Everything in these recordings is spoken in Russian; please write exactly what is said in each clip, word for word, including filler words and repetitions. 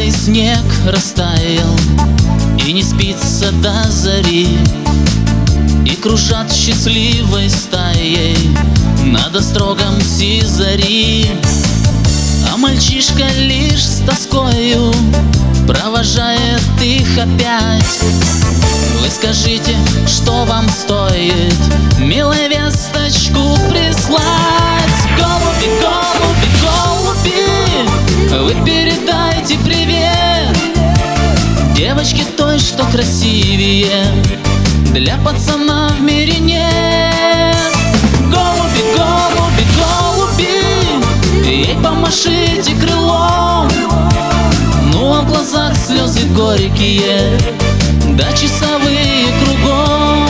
Белый снег растаял, и не спится до зари, и кружат счастливой стаей над острогом Сизари. А мальчишка лишь с тоскою провожает их опять. Вы скажите, что вам стоит милой весточку прислать? Голуби, голуби, голуби, вы передайте привет девочке той, что красивее, для пацана в мире нет. Голуби, голуби, голуби, ей помашите крылом, ну а в глазах слезы горькие, да часовые кругом.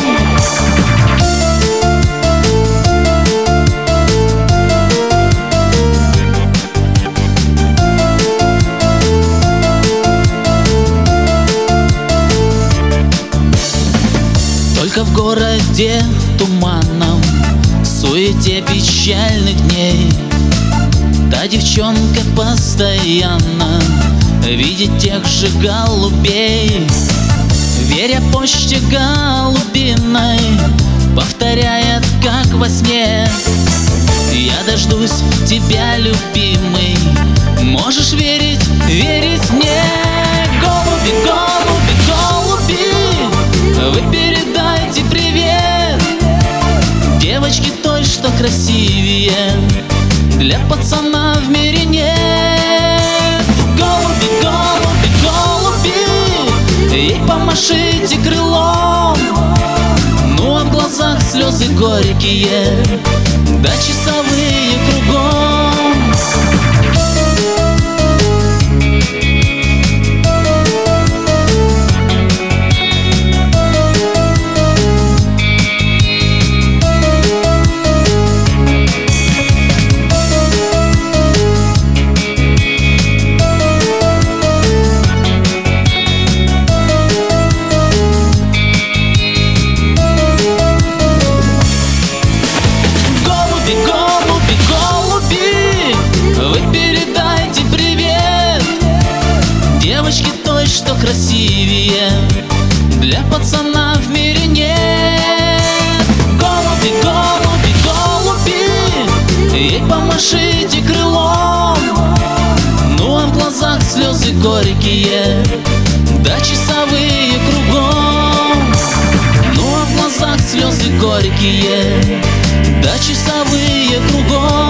Только в городе туманном, в суете печальных дней, та девчонка постоянно видит тех же голубей. Веря почте голубиной, повторяет, как во сне: я дождусь тебя, любимый, можешь верить, верить мне. Голуби, голуби, голуби, вы передайте привет девочке той, что красивее, для пацана в мире нет. Голуби, голуби, голуби, ей помашите крылом, ну а в глазах слезы горькие, да часовые кругом. Девочки той, что красивее, для пацана в мире нет. Голуби, голуби, голуби, ей помашите крылом, ну а в глазах слезы горькие, да часовые кругом. Ну а в глазах слезы горькие, да часовые кругом.